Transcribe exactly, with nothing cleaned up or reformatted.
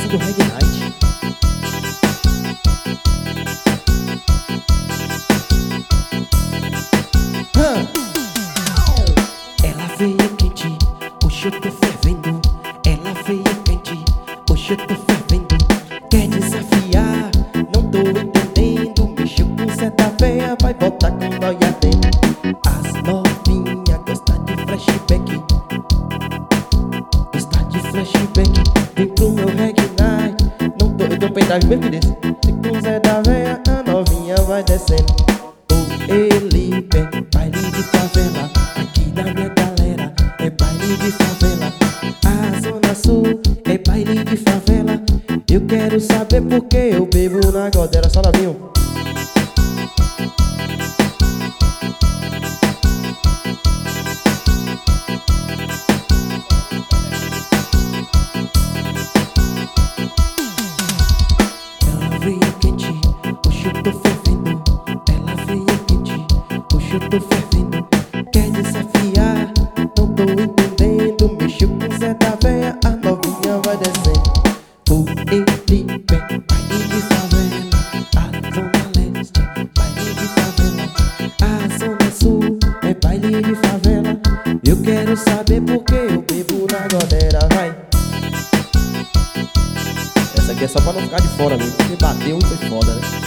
sucesso do Reggae Night. Hã? Ela veio quente, hoje eu tô fervendo. Ela veio quente, hoje eu tô fervendo. Quer desafiar? Não tô entendendo. Mexeu com seta feia, vai voltar com dói ardendo. As novinhas gostam de flashback, gosta de flashback. Vem pro meu Reggae Night. Não tô, eu tô pendrive mesmo desse. Se com Zé da Veia, a novinha vai descendo. O Elipe, baile de favela. Aqui da minha galera é baile de favela. A Zona Sul é baile de favela. Eu quero saber por que eu bebo na godera. Só novinho. Ela veio quente, hoje eu tô fervendo. Ela veio quente, hoje eu tô fervendo. Quer desafiar? Não tô entendendo. Mexeu com Zé da Veia, a novinha vai descendo. O Elipe, baile de favela. A Zona Leste, baile de favela. A Zona Sul é baile de favela. Eu quero saber por que eu bebo na godera, vai. Essa aqui é só pra não ficar de fora mesmo, porque bateu e foi foda, né?